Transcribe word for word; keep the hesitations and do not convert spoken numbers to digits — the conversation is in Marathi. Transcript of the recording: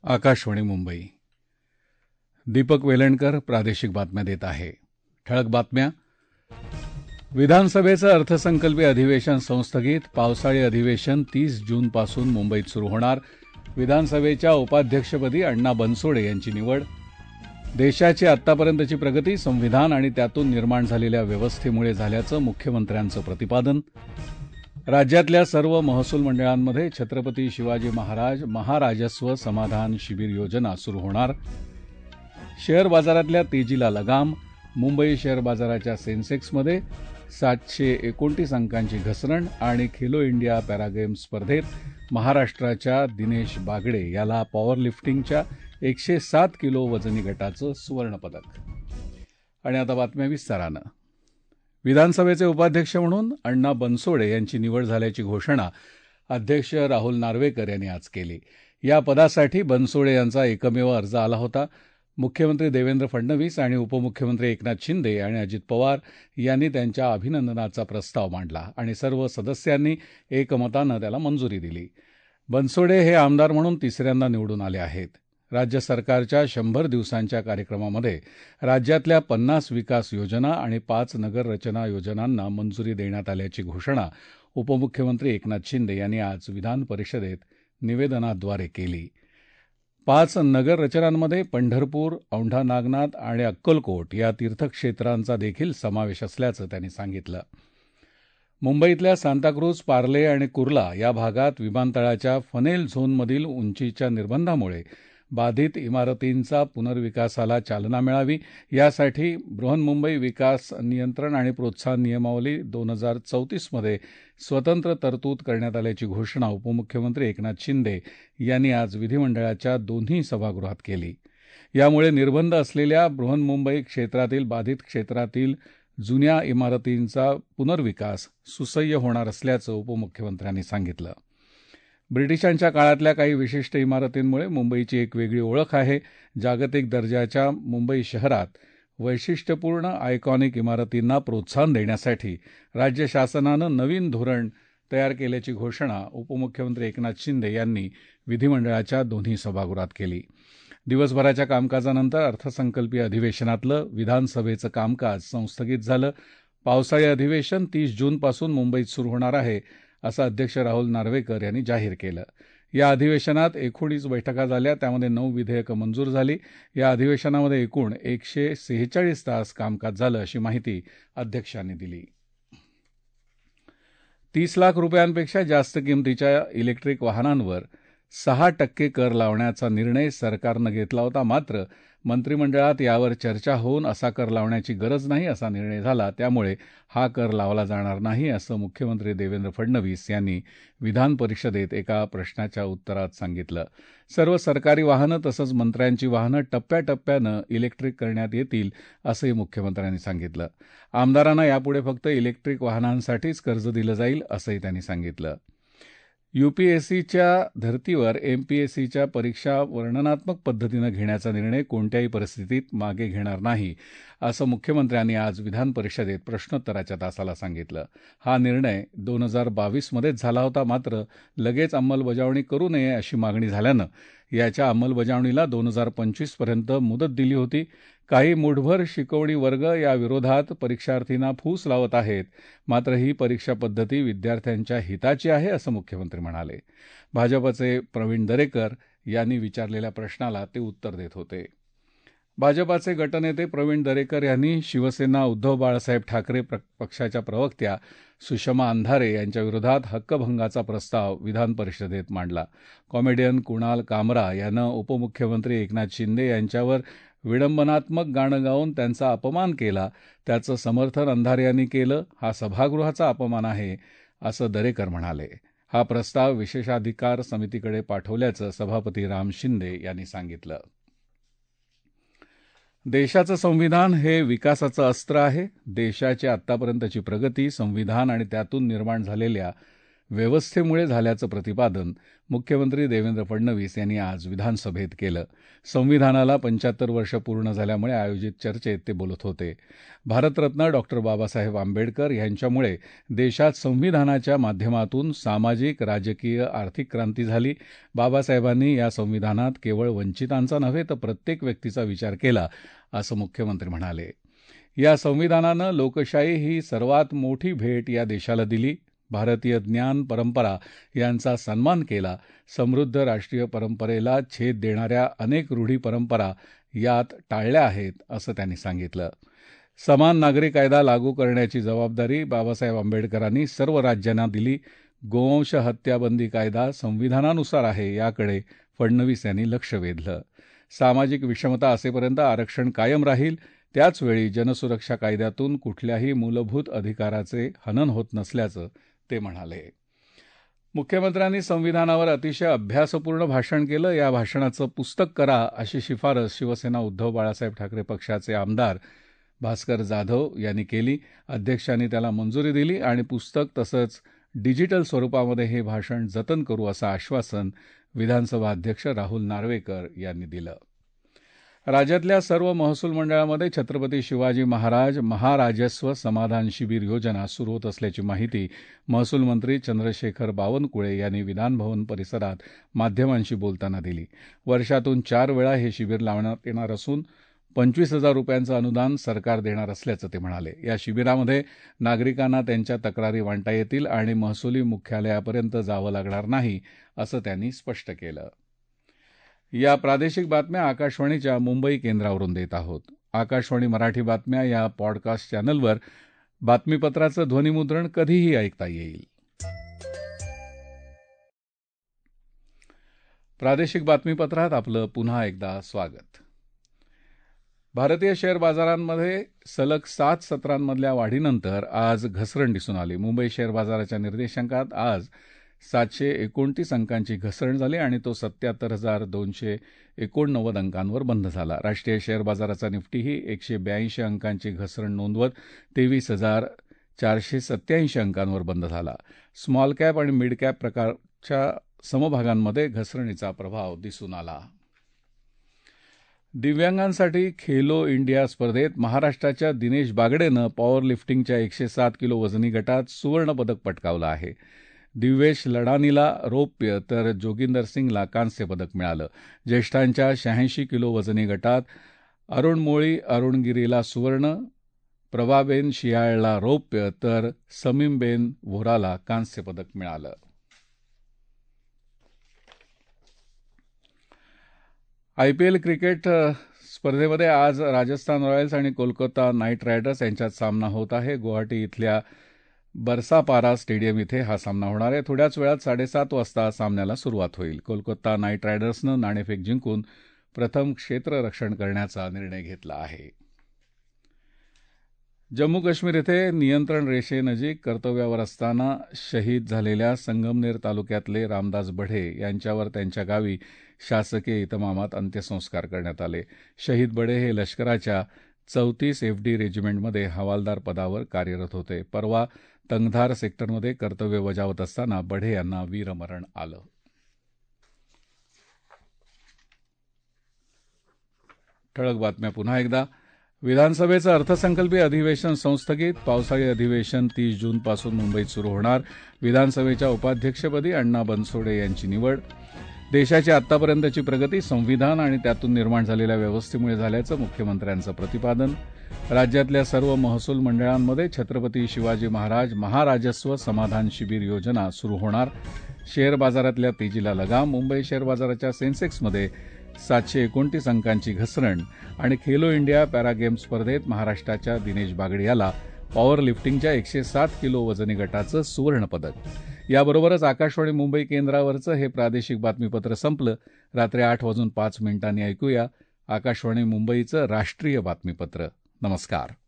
आकाशवाणी मुंबई. दीपक वेलणकर प्रादेशिक बातम्या देत आहे. ठळक बातम्या. विधानसभेचं अर्थसंकल्पीय अधिवेशन संस्थगित. पावसाळी अधिवेशन तीस जूनपासून मुंबईत सुरू होणार. विधानसभेच्या उपाध्यक्षपदी अण्णा बनसोडे यांची निवड. देशाची आत्तापर्यंतची प्रगती संविधान आणि त्यातून निर्माण झालेल्या व्यवस्थेमुळे झाल्याचं मुख्यमंत्र्यांचं प्रतिपादन. राज्यातल्या सर्व महसूल मंडळांमध्ये छत्रपती शिवाजी महाराज महाराजस्व समाधान शिबिर योजना सुरू होणार. शेअर बाजारातल्या तेजीला लगाम. मुंबई शेअर बाजाराच्या सेन्सेक्समध्ये सातशे एकोणतीस अंकांची घसरण. आणि खेलो इंडिया पॅरागेम स्पर्धेत महाराष्ट्राच्या दिनेश बागडे याला पॉवरलिफ्टिंगच्या एकशे सात किलो वजनी गटाचं सुवर्णपदक. आणि आता बातम्या विस्तारानं. विधानसभेचे उपाध्यक्ष म्हणून अण्णा बनसोडे यांची निवड झाल्याची घोषणा अध्यक्ष राहुल नार्वेकर यांनी आज केली. या पदासाठी बनसोडे यांचा एकमेव अर्ज आला होता. मुख्यमंत्री देवेंद्र फडणवीस आणि उपमुख्यमंत्री एकनाथ शिंदे आणि अजित पवार यांनी त्यांच्या अभिनंदनाचा प्रस्ताव मांडला आणि सर्व सदस्यांनी एकमतानं त्याला मंजुरी दिली. बनसोडे हे आमदार म्हणून तिसऱ्यांदा निवडून आले आहेत. राज्य सरकारच्या शंभर दिवसांच्या कार्यक्रमामध्ये राज्यातल्या पन्नास विकास योजना आणि पाच नगररचना योजनांना मंजुरी देण्यात आल्याची घोषणा उपमुख्यमंत्री एकनाथ शिंदे यांनी आज विधान परिषदेत निवेदनाद्वारे केली. पाच नगररचनांमध्ये पंढरपूर, औंढा नागनाथ आणि अक्कलकोट या तीर्थक्षेत्रांचा देखील समावेश असल्याचं त्यांनी सांगितलं. मुंबईतल्या सांताक्रूज, पार्ले आणि कुर्ला या भागात विमानतळाच्या फनेल झोनमधील उंचीच्या निर्बंधामुळे बाधित इमारतींचा पुनर्विकासाला चालना मिळावी यासाठी बृहन्मुंबई विकास नियंत्रण आणि प्रोत्साहन नियमावली दोन हजार चौतीसमध्ये स्वतंत्र तरतूद करण्यात आल्याची घोषणा उपमुख्यमंत्री एकनाथ शिंदे यांनी आज विधिमंडळाच्या दोन्ही सभागृहात केली. यामुळे निर्बंध असलेल्या बृहन्मुंबई क्षेत्रातील बाधित क्षेत्रातील जुन्या इमारतींचा पुनर्विकास सुसह्य होणार असल्याचं उपमुख्यमंत्र्यांनी सांगितलं. ब्रिटिशांच्या काळातल्या काही विशिष्ट इमारतींमुळे मुंबईची एक वेगळी ओळख आहे. जागतिक दर्जाच्या मुंबई शहरात वैशिष्ट्यपूर्ण आयकॉनिक इमारतींना प्रोत्साहन देण्यासाठी राज्य शासनानं नवीन धोरण तयार केल्याची घोषणा उपमुख्यमंत्री एकनाथ शिंदे यांनी विधिमंडळाच्या दोन्ही सभागृहात केली. दिवसभराच्या कामकाजानंतर अर्थसंकल्पीय अधिवेशनातलं विधानसभेचं कामकाज संस्थगित झालं. पावसाळी अधिवेशन तीस जूनपासून मुंबईत सुरू होणार आहे असं अध्यक्ष राहुल नार्वेकर यांनी जाहीर केलं. या अधिवेशनात एकोणीस बैठका झाल्या, त्यामध्ये नऊ विधेयकं मंजूर झाली. या अधिवेशनामध्ये एकूण एकशे सेहेचाळीस तास कामकाज झालं अशी माहिती अध्यक्षांनी दिली. तीस लाख रुपयांपेक्षा जास्त किमतीच्या इलेक्ट्रिक वाहनांवर सहा टक्के कर लावण्याचा निर्णय सरकारनं घेतला होता. मात्र मंत्रिमंडळात यावर चर्चा होऊन असा कर लावण्याची गरज नाही असा निर्णय झाला. त्यामुळे हा कर लावला जाणार नाही असं मुख्यमंत्री देवेंद्र फडणवीस यांनी विधान परिषदेत एका प्रश्नाच्या उत्तरात सांगितलं. सर्व सरकारी वाहनं तसंच मंत्र्यांची वाहनं टप्प्याटप्प्यानं इलेक्ट्रिक करण्यात येतील असंही मुख्यमंत्र्यांनी सांगितलं. आमदारांना यापुढे फक्त इलेक्ट्रिक वाहनांसाठीच कर्ज दिलं जाईल असंही त्यांनी सांगितलं. यूपीएससीच्या धर्तीवर एमपीएससीच्या परीक्षा वर्णनात्मक पद्धतीनं घेण्याचा निर्णय कोणत्याही परिस्थितीत मागे घेणार नाही असं मुख्यमंत्र्यांनी आज विधान परिषदेत प्रश्नोत्तराच्या तासाला सांगितलं. हा निर्णय दोन हजार बावीसमध्येच झाला होता. मात्र लगेच अंमलबजावणी करू नये अशी मागणी झाल्यानं याच्या अंमलबजावणीला दोन हजार पंचवीसपर्यंत मुदत दिली होती. काही मूठभर शिकवणी वर्ग या विरोधात परीक्षार्थींना फूस लावत आहेत. मात्र ही परीक्षा पद्धती विद्यार्थ्यांच्या हिताची आहे असं मुख्यमंत्री म्हणाले. भाजपचे प्रवीण दरेकर यांनी विचारलेल्या प्रश्नाला ते उत्तर देत होते. भाजपाचे गटनेते प्रवीण दरेकर यांनी शिवसेना उद्धव बाळासाहेब ठाकरे पक्षाच्या प्रवक्त्या सुषमा अंधारे यांच्या विरोधात हक्कभंगाचा प्रस्ताव विधान परिषदेत मांडला. कॉमेडियन कुणाल कामरा यानं उपमुख्यमंत्री एकनाथ शिंदे यांच्यावर विडंबनात्मक गाणं गाऊन त्यांचा अपमान केला. त्याचं समर्थन अंधारे यांनी केलं. हा सभागृहाचा अपमान आहे असं दरेकर म्हणाले. हा प्रस्ताव विशेषाधिकार समितीकडे पाठवल्याचं सभापती राम शिंदे यांनी सांगितलं. देशाचं संविधान हे विकासाचं अस्त्र आहे. देशाची आत्तापर्यंतची प्रगती संविधान आणि त्यातून निर्माण झालेल्या व्यवस्थेमुळे झाल्याचं प्रतिपादन मुख्यमंत्री देवेंद्र फडणवीस यांनी आज विधानसभेत केलं. संविधानाला पंच्याहत्तर वर्ष पूर्ण झाल्यामुळे आयोजित चर्चेत ते बोलत होते. भारतरत्न डॉक्टर बाबासाहेब आंबेडकर यांच्यामुळे देशात संविधानाच्या माध्यमातून सामाजिक, राजकीय, आर्थिक क्रांती झाली. बाबासाहेबांनी या संविधानात केवळ वंचितांचा नव्हे तर प्रत्येक व्यक्तीचा विचार केला, असं मुख्यमंत्री म्हणाले. या संविधानानं लोकशाही ही सर्वात मोठी भेट या देशाला दिली. भारतीय ज्ञान परंपरा यांचा सन्मान केला. समृद्ध राष्ट्रीय परंपरेला छेद देणाऱ्या अनेक रूढी परंपरा यात टाळल्या आहेत, असं त्यांनी सांगितलं. समान नागरी कायदा लागू करण्याची जबाबदारी बाबासाहेब आंबेडकरांनी सर्व राज्यांना दिली. गोवंश हत्याबंदी कायदा संविधानानुसार आहे, याकडे फडणवीस यांनी लक्ष वेधलं. सामाजिक विषमता असेपर्यंत आरक्षण कायम राहील. त्याचवेळी जनसुरक्षा कायद्यातून कुठल्याही मूलभूत अधिकाराचे हनन होत नसल्याचं ते म्हणाले. मुख्यमंत्र्यांनी संविधानावर अतिशय अभ्यासपूर्ण भाषण केलं. या भाषणाचं पुस्तक करा, अशी शिफारस शिवसेना उद्धव बाळासाहेब ठाकरे पक्षाचे आमदार भास्कर जाधव यांनी केली. अध्यक्षांनी त्याला मंजुरी दिली आणि पुस्तक तसंच डिजिटल स्वरूपामध्ये हे भाषण जतन करू असं आश्वासन विधानसभा अध्यक्ष राहुल नार्वेकर यांनी दिलं. राज्यातल्या सर्व महसूल मंडळामध्ये छत्रपती शिवाजी महाराज महाराजस्व समाधान शिबिर योजना सुरू होत असल्याची माहिती महसूल मंत्री चंद्रशेखर बावनकुळे यांनी विधानभवन परिसरात माध्यमांशी बोलताना दिली. वर्षातून चार वेळा हे शिबिर लावण्यात येणार असून पंचवीस हजार रुपयांचं अनुदान सरकार देणार असल्याचं ते म्हणाले. या शिबिरामध्ये नागरिकांना त्यांच्या तक्रारी मांडता येतील आणि महसुली मुख्यालयापर्यंत जावं लागणार नाही, असं त्यांनी स्पष्ट केलं. या प्रादेशिक बातम्या आकाशवाणीच्या मुंबई केंद्रावरून देत आहोत. आकाशवाणी मराठी बातम्या या पॉडकास्ट चॅनलवर बातमीपत्राचं ध्वनिमुद्रण कधीही ऐकता येईल. प्रादेशिक बातमीपत्रात आपलं पुन्हा एकदा स्वागत. भारतीय शेअर बाजारांमध्ये सलग सात सत्रांमधल्या वाढीनंतर आज घसरण दिसून आली. मुंबई शेअर बाजाराच्या निर्देशांकात आज सातशे एकोणतीस अंकांची घसरण झाली आणि तो सत्याहत्तर हजार दोनशे एकोणनव्वद अंकांवर बंद झाला. राष्ट्रीय शेअर बाजाराचा निफ्टीही एकशे ब्याऐंशी अंकांची घसरण नोंदवत तेवीस हजार चारशे सत्याऐंशी अंकांवर बंद झाला. स्मॉल कॅप आणि मिड कॅप प्रकारच्या समभागांमध्ये घसरणीचा प्रभाव दिसून आला. दिव्यांगांसाठी खेलो इंडिया स्पर्धेत महाराष्ट्राच्या दिनेश बागडेनं पॉवर लिफ्टिंगच्या एकशे सात किलो वजनी गटात सुवर्णपदक पटकावलं आहे. दिव्येश लडानीला रौप्य तर जोगिंदर सिंगला कांस्य पदक मिळालं. ज्येष्ठांच्या शहाऐंशी किलो वजनी गटात अरुण मोळी अरुणगिरीला सुवर्ण, प्रभाबेन शियाळला रौप्य तर समीमबेन व्होराला कांस्य पदक मिळालं. आयपीएल क्रिकेट स्पर्धेमध्ये आज राजस्थान रॉयल्स आणि कोलकाता नाईट रायडर्स यांच्यात सामना होत आहे. गुवाहाटी इथल्या बरसापारा स्टेडियम इथे हा सामना होणार आहे. थोड्याच वेळात साडेसात वाजता सामन्याला सुरुवात होईल. कोलकाता नाईट रायडर्सनं नाणेफेक जिंकून प्रथम क्षेत्ररक्षण करण्याचा निर्णय घेतला आहे. जम्मू काश्मीर इथे नियंत्रण रेषेनजीक कर्तव्यावर असताना शहीद झालेल्या संगमनेर तालुक्यातले रामदास बढे यांच्यावर त्यांच्या गावी शासकीय इतमामात अंत्यसंस्कार करण्यात आले. शहीद बढे हे लष्कराच्या चौतीस एफडी रेजिमेंटमध्ये हवालदार पदावर कार्यरत होते. परवा तंगधार सेक्टरमध्ये कर्तव्य बजावत असताना बढे यांना वीरमरण आलं. ठळक बातम्या पुन्हा एकदा. विधानसभेचं अर्थसंकल्पीय अधिवेशन संस्थगित. पावसाळी अधिवेशन तीस जूनपासून मुंबईत सुरू होणार. विधानसभेच्या उपाध्यक्षपदी अण्णा बनसोडे यांची निवड. देशाची आतापर्यंतची प्रगती संविधान आणि त्यातून निर्माण झालेल्या व्यवस्थेमुळे झाल्याचं मुख्यमंत्र्यांचं प्रतिपादन. राज्यातल्या सर्व महसूल मंडळांमध्ये छत्रपती शिवाजी महाराज महाराजस्व समाधान शिबिर योजना सुरू होणार. शेअर बाजारातल्या तेजीला लगाम. मुंबई शेअर बाजाराच्या सेन्सेक्समध्ये सातशे एकोणतीस अंकांची घसरण आणि खेलो इंडिया पॅरागेम स्पर्धेत महाराष्ट्राच्या दिनेश बागडे याला पॉवर लिफ्टिंगच्या एकशे सात किलो वजनी गटाचं सुवर्णपदक. याबरोबरच आकाशवाणी मुंबई केंद्रावरचं हे प्रादेशिक बातमीपत्र संपलं. रात्री आठ वाजून पाच मिनिटांनी ऐकूया आकाशवाणी मुंबईचं राष्ट्रीय बातमीपत्र. नमस्कार.